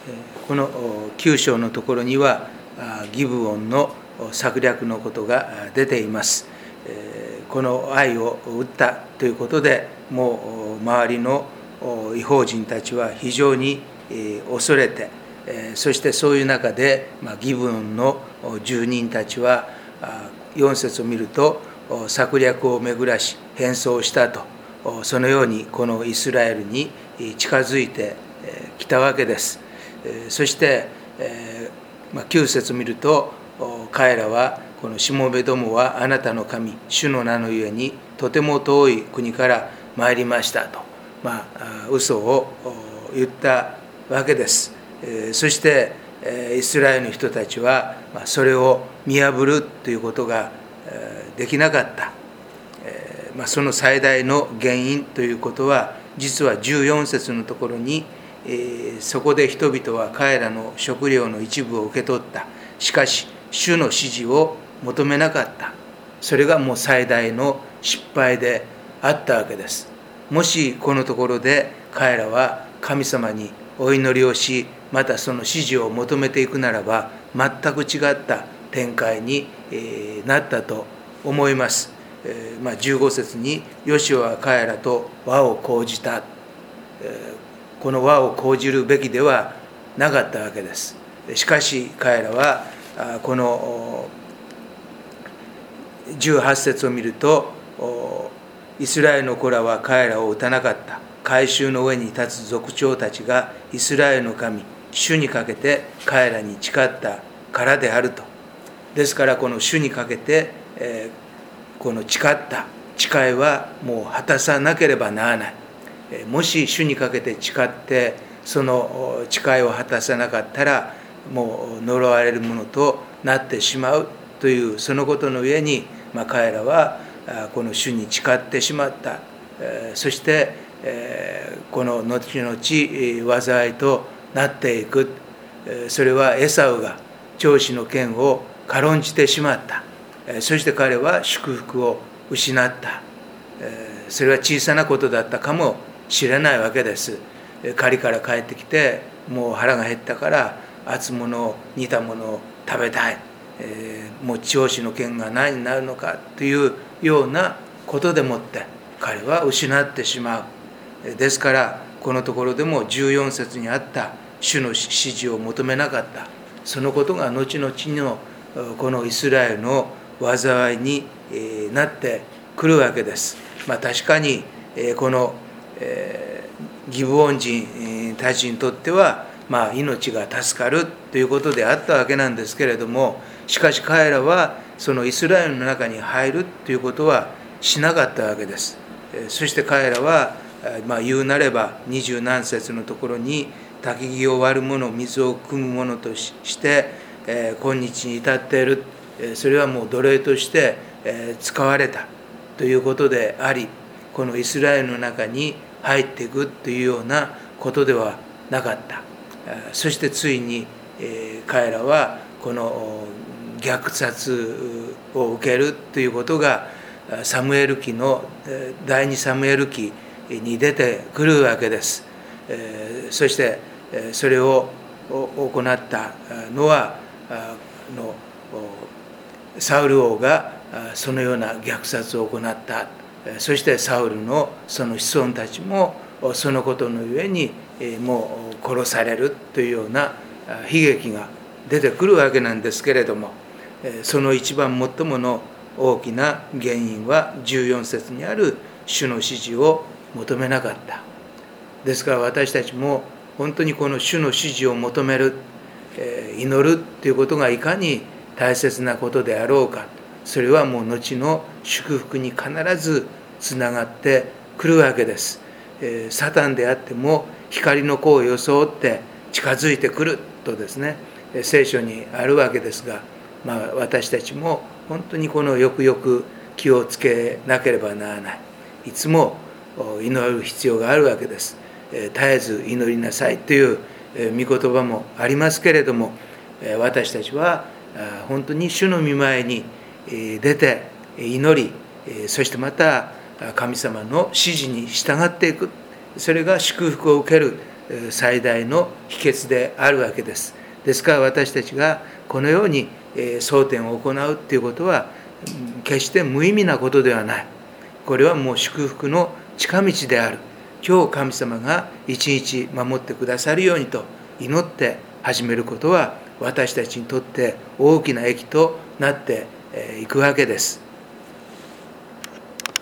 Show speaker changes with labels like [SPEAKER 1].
[SPEAKER 1] この9章のところにはギブオンの策略のことが出ています。この愛を売ったということで、もう周りの異邦人たちは非常に恐れて、そしてそういう中でギブオンの住人たちは4節を見ると策略を巡らし変装したと、そのようにこのイスラエルに近づいてきたわけです。そして9節を見ると、彼らはこのしもべどもはあなたの神主の名のゆえにとても遠い国から参りましたと、嘘を言ったわけです。そしてイスラエルの人たちはそれを見破るということができなかった。その最大の原因ということは、実は14節のところに、そこで人々は彼らの食料の一部を受け取った。しかし主の指示を求めなかった。それがもう最大の失敗であったわけです。もしこのところで彼らは神様にお祈りをし、またその指示を求めていくならば、全く違った展開になったと思います。15節にヨシュアは彼らと和を講じた。この和を講じるべきではなかったわけです。しかし彼らはこの18節を見ると、イスラエルの子らは彼らを撃たなかった。改宗の上に立つ族長たちがイスラエルの神主にかけて彼らに誓ったからであると。ですからこの主にかけて、この誓った誓いはもう果たさなければならない。もし主にかけて誓ってその誓いを果たさなかったら、もう呪われるものとなってしまうというそのことの上に、彼らはこの主に誓ってしまった。そしてこの後々災いとなっていく。それはエサウが長子の権を軽んじてしまった。そして彼は祝福を失った。それは小さなことだったかもしれないわけです。狩りから帰ってきて、もう腹が減ったから厚物煮たものを食べたい、もう長子の権が何になるのかというようなことでもって彼は失ってしまう。ですからこのところでも14節にあった主の指示を求めなかった、そのことが後々のこのイスラエルの災いになってくるわけです。確かにこのギブオン人たちにとっては命が助かるということであったわけなんですけれども、しかし彼らはそのイスラエルの中に入るということはしなかったわけです。そして彼らは言うなれば20何節のところに、焚き木を割る者、水を汲む者として今日に至っている。それはもう奴隷として使われたということであり、このイスラエルの中に入っていくというようなことではなかった。そしてついに彼らはこの虐殺を受けるということがサムエル記の第2サムエル記に出てくるわけです。そしてそれを行ったのはサウル王がそのような虐殺を行った。そしてサウルのその子孫たちもそのことのゆえにもう殺されるというような悲劇が出てくるわけなんですけれども、その一番最もの大きな原因は14節にある主の指示を求めなかった。ですから私たちも本当にこの主の指示を求める、祈るということがいかに大切なことであろうか、それはもう後の祝福に必ずつながってくるわけです。サタンであっても光の子を装って近づいてくるとですね、聖書にあるわけですが、私たちも本当にこのよくよく気をつけなければならない。いつも祈る必要があるわけです。絶えず祈りなさいという御言葉もありますけれども、私たちは本当に主の御前に出て祈り、そしてまた神様の指示に従っていく。それが祝福を受ける最大の秘訣であるわけです。ですから私たちがこのように蒼天を行うということは決して無意味なことではない。これはもう祝福の近道である。今日神様が一日守ってくださるようにと祈って始めることは私たちにとって大きな益となっていくわけです。